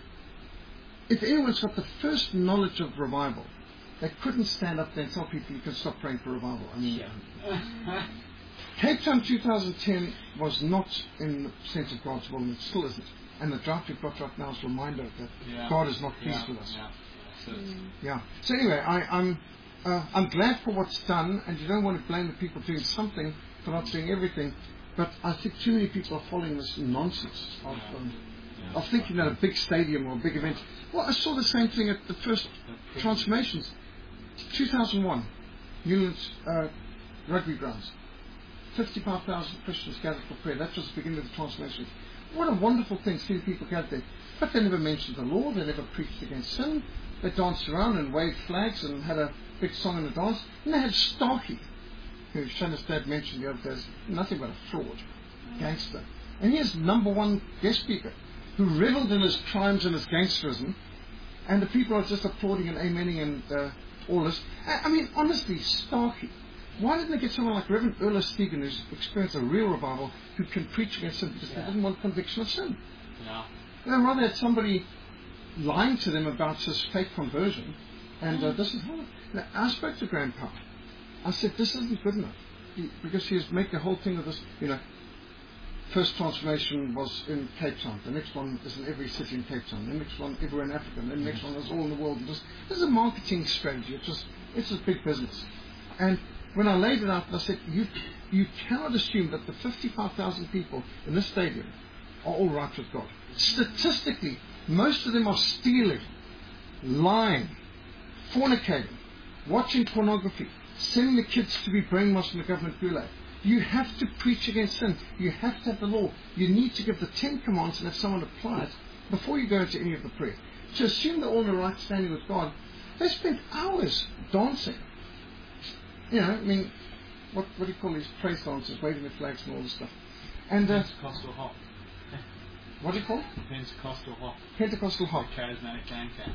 if anyone's got the first knowledge of revival, they couldn't stand up there and tell people you can stop praying for revival. I mean, yeah. Cape Town twenty ten was not in the sense of God's will, and it still isn't. And the drought we've got right now is a reminder that yeah. God is not pleased yeah. with us. Yeah. Mm. yeah. So anyway, I, I'm uh, I'm glad for what's done, and you don't want to blame the people doing something for not doing everything. But I think too many people are following this nonsense of, um, yeah. of thinking that a big stadium or a big event. Well, I saw the same thing at the first transformations. two thousand one, Newlands uh, Rugby Grounds. fifty-five thousand Christians gathered for prayer. That was the beginning of the transformation. What a wonderful thing, seeing people gathered there. But they never mentioned the law. They never preached against sin. They danced around and waved flags and had a big song and a dance. And they had Starkey, who Shannon's dad mentioned the other day, is nothing but a fraud, gangster. And here's number one guest speaker, who reveled in his crimes and his gangsterism, and the people are just applauding and amening and uh, all this. I, I mean, honestly, Starkey. Why didn't they get someone like Reverend Erla Stegen, who's experienced a real revival, who can preach against sin because yeah. they didn't want conviction of sin? Yeah. They rather had somebody lying to them about his fake conversion, and uh, this is how. Now, I spoke to Grandpa. I said, this isn't good enough. He, because he was making a whole thing of this, you know, first transformation was in Cape Town, the next one is in every city in Cape Town, the next one everywhere in Africa, and the next one is all in the world. And this, this is a marketing strategy. It's just, it's just big business. And when I laid it out, I said, you, you cannot assume that the fifty-five thousand people in this stadium are all right with God. Statistically, most of them are stealing, lying, fornicating, watching pornography, sending the kids to be brainwashed in the government gulag. You have to preach against sin. You have to have the law. You need to give the Ten Commandments and have someone apply it before you go into any of the prayer. To assume they're all in the right standing with God, they spent hours dancing. You know, I mean, what, what do you call these praise dancers, waving the flags and all this stuff. And uh, Pentecostal hop. What do you call it? Pentecostal hop. Pentecostal hop. Charismatic can-can.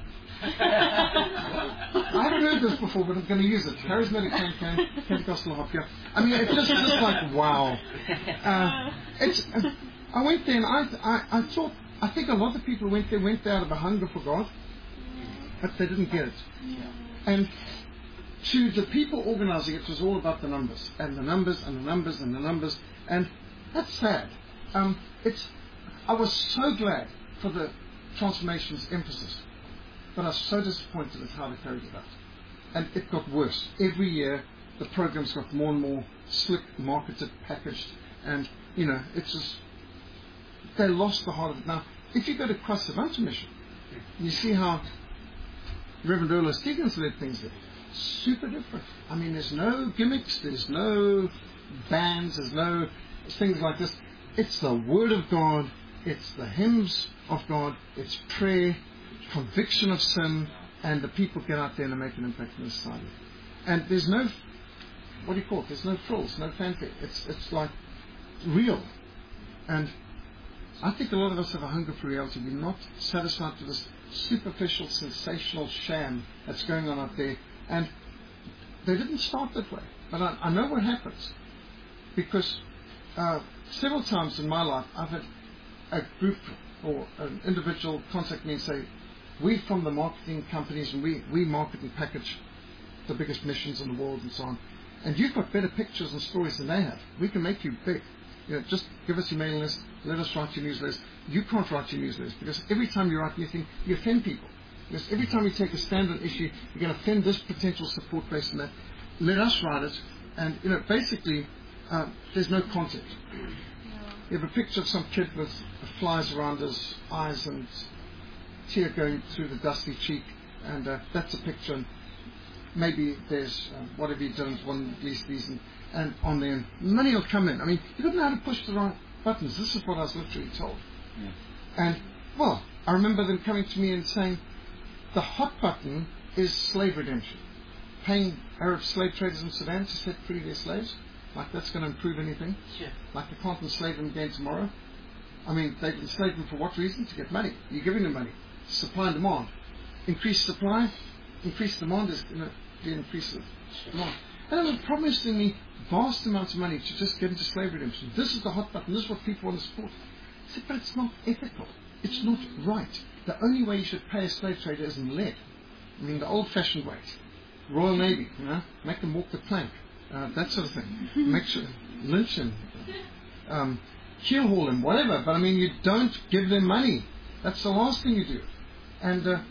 I haven't heard this before, but I'm going to use it. Charismatic can-can, Pentecostal hop. Yeah. I mean, it's just, just like wow. Uh, it's. Uh, I went there and I, I, I thought. I think a lot of people went there went there out of a hunger for God, but they didn't get it. And to the people organising it was all about the numbers and the numbers and the numbers and the numbers. And that's sad. Um, it's. I was so glad for the transformation's emphasis, but I was so disappointed at how they carried it out. And it got worse. Every year, the programs got more and more slick, marketed, packaged, and, you know, it's just, they lost the heart of it. Now, if you go to Christ Savanta Mission, you see how Reverend Ola Stevens led things there. Super different. I mean, there's no gimmicks, there's no bands, there's no things like this. It's the Word of God, it's the hymns of God, it's prayer, conviction of sin, and the people get out there and make an impact in the society. And there's no, what do you call it? There's no frills, no fanfare. It's it's like real. And I think a lot of us have a hunger for reality. We're not satisfied with this superficial, sensational sham that's going on out there. And they didn't start that way. But I, I know what happens. Because uh, several times in my life, I've had a group or an individual contact me and say, we from the marketing companies, and we, we market and package the biggest missions in the world and so on. And you've got better pictures and stories than they have. We can make you big. You know, just give us your mailing list, let us write your newsletters. You can't write your newsletters because every time you write anything, you offend people. Because every time you take a stand on an issue, you're going to offend this potential support base and that. Let us write it. And, you know, basically, uh, there's no content. You have a picture of some kid with flies around his eyes and tear going through the dusty cheek, and uh, that's a picture. And maybe there's uh, whatever you done, one of these, these, and, and on there, and money will come in. I mean, you don't know how to push the right buttons. This is what I was literally told. Yeah. And, well, I remember them coming to me and saying, the hot button is slave redemption. Paying Arab slave traders in Sudan to set free their slaves. Like that's going to improve anything? Sure. Like they can't enslave them again tomorrow? I mean, they've enslaved them for what reason? To get money. You're giving them money. Supply and demand. Increase supply, increase demand is going to increase the demand. And they're promising me vast amounts of money to just get into slave redemption. This is the hot button. This is what people want to support. I said, but it's not ethical. It's not right. The only way you should pay a slave trader is in lead. I mean, the old-fashioned way. Royal Navy, you know, make them walk the plank. Uh, that sort of thing. Make sure, lynch him, um, keel haul him, whatever. But I mean, you don't give them money. That's the last thing you do. And uh,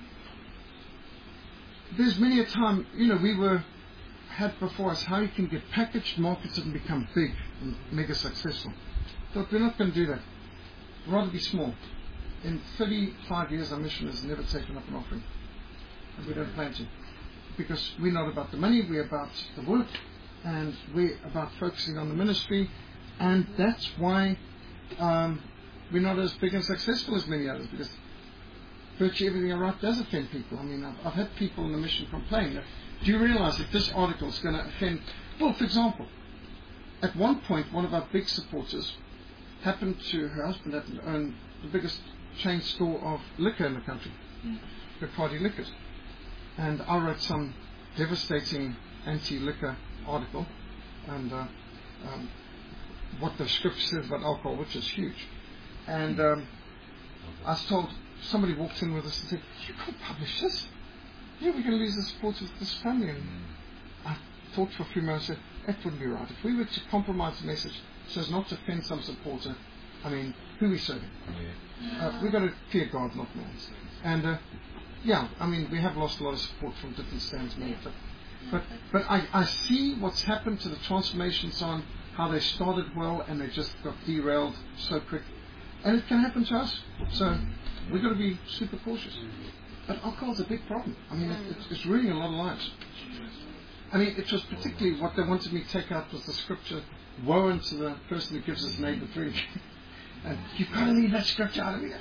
there's many a time, you know, we were had before us how you can get packaged, marketed, and become big and mega successful. But we're not going to do that. We'd rather be small. In thirty-five years, our mission has never taken up an offering, and we don't plan to, because we're not about the money. We're about the work. And we're about focusing on the ministry, and that's why um, we're not as big and successful as many others, because virtually everything I write does offend people. I mean, I've, I've had people in the mission complain that, do you realize that this article is going to offend? Well, for example, at one point, one of our big supporters happened to, her husband happened to own the biggest chain store of liquor in the country, mm. Bacardi Liquors. And I wrote some devastating anti-liquor article and uh, um, what the scripture says about alcohol, which is huge. And um, I was told, somebody walked in with us and said, you can't publish this. Yeah, we're going to lose the support of this family. And I thought for a few moments, and said, that wouldn't be right. If we were to compromise the message so as not to offend some supporter, I mean, who are we serving? Uh, we've got to fear God, not man. And uh, yeah, I mean, we have lost a lot of support from different stands, many, but But but I, I see what's happened to the transformations on how they started well and they just got derailed so quick. And it can happen to us. So we've got to be super cautious. But alcohol's a big problem. I mean, it, it's, it's ruining a lot of lives. I mean, it was particularly what they wanted me to take out was the scripture, woe unto the person who gives his neighbor drink. And you've got to leave that scripture out of it.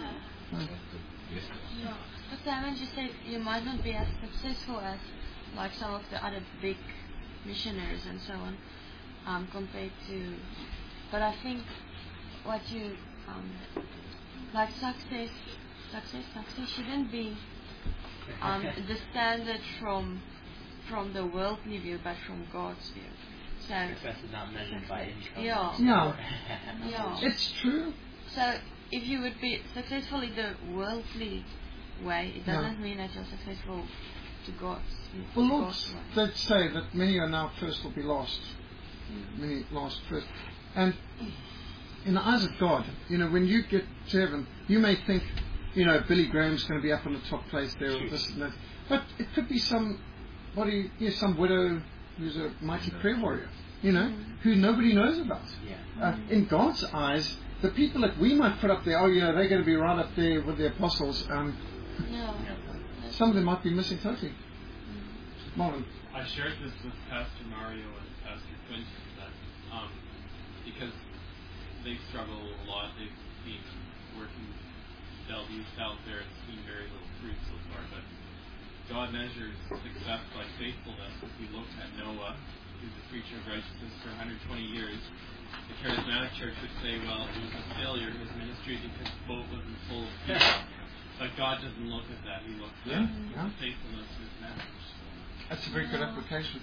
But Simon, you said you might not be as successful as like some of the other big missionaries and so on, um, compared to, but I think what you, um, like success, success, success shouldn't be um, the standard from from the worldly view, but from God's view. So success is not measured by income. Yeah. No. Yeah. It's true. So if you would be successful in the worldly way, it doesn't yeah. mean that you're successful to God's. Well, Lord, they'd say that many are now first will be last. Mm. Many last first. And in the eyes of God, you know, when you get to heaven, you may think, you know, Billy Graham's going to be up on the top place there, or this and that. But it could be somebody, you know, some widow who's a mighty prayer warrior, you know, who nobody knows about. Yeah. Uh, in God's eyes, the people that we might put up there, oh, you know, they're going to be right up there with the apostles. Um, No. some of them might be missing totally. Marvin. I shared this with Pastor Mario and Pastor Quinton that um, because they struggle a lot, they've been working Bellevue out there and seen very little fruit so far, but God measures success by faithfulness. If we look at Noah, who's a preacher of righteousness for one hundred twenty years, the charismatic church would say, well, he was a failure in his ministry because the boat wasn't full of people. But God doesn't look at that. He looks Yeah, at yeah. faithfulness to his message. That's a very good application.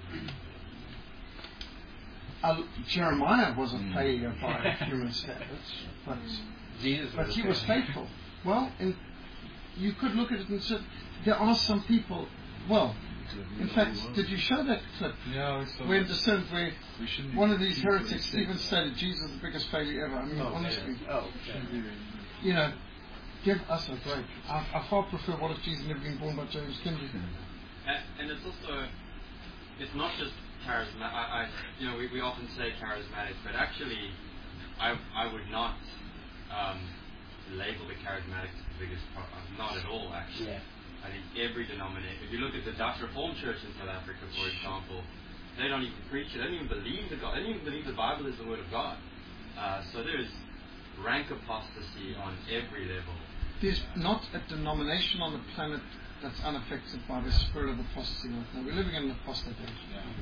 Uh, Jeremiah was a failure by human standards, but, Jesus but was he a was failure. faithful. Well, and you could look at it and say, there are some people, well, in fact, did you show that clip? No, it's Where it discerned where we shouldn't one of these heretics even stated Jesus is the biggest failure ever. I mean, Oh, honestly, yeah. Oh, okay. you know, give us a break. I, I far prefer what if Jesus never been born by James Kennedy. And, and it's also, it's not just charismatic. I, I, you know, we, we often say charismatic, but actually, I, I would not um, label the charismatics the biggest problem. Not at all, actually. Yeah. I think every denomination. If you look at the Dutch Reformed Church in South Africa, for example, they don't even preach it. They don't even believe the God. They don't even believe the Bible is the Word of God. Uh, so there is rank apostasy on every level. There's not a denomination on the planet that's unaffected by the spirit of apostasy right now. We're living in an apostate age.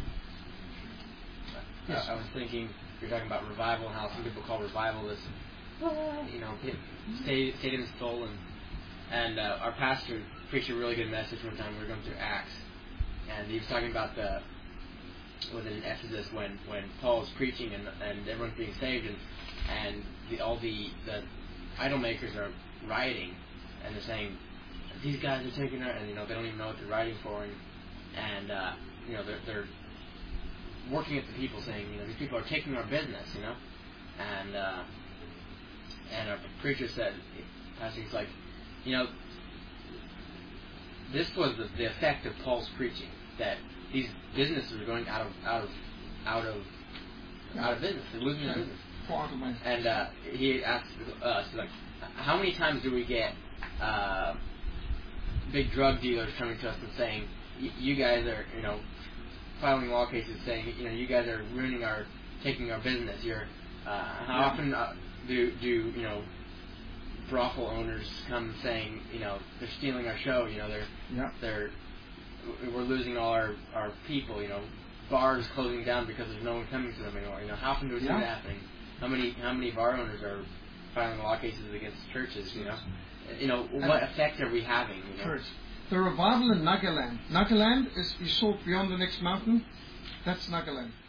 Yes. Uh, I was thinking, you're talking about revival and how some people call revival this, you know, Satan is stolen. And uh, our pastor preached a really good message one time. We were going through Acts, and he was talking about the, was it in Exodus when, when Paul is preaching and and everyone's being saved, and and the, all the the idol makers are rioting, and they're saying these guys are taking our, and you know they don't even know what they're rioting for, and and uh, you know they're they're working at the people saying, you know, these people are taking our business, you know, and uh, and our preacher said, pastor, he's like, you know, this was the, the effect of Paul's preaching, that these businesses are going out of out of out of out of business, they're losing their business. And uh, he asked us, like, how many times do we get uh, big drug dealers coming to us and saying, you guys are, you know, filing law cases saying, you know, you guys are ruining our, taking our business. You're, uh, how yeah. often uh, do do you know, brothel owners come saying, you know, they're stealing our show. You know, they're yeah. they're we're losing all our, our people. You know, bars closing down because there's no one coming to them anymore. You know, how often do we see yeah. that happening? How many how many bar owners are filing law cases against churches? You know, you know, what and effect are we having? You know? First, the revival in Nagaland. Nagaland is, you saw beyond the next mountain. That's Nagaland.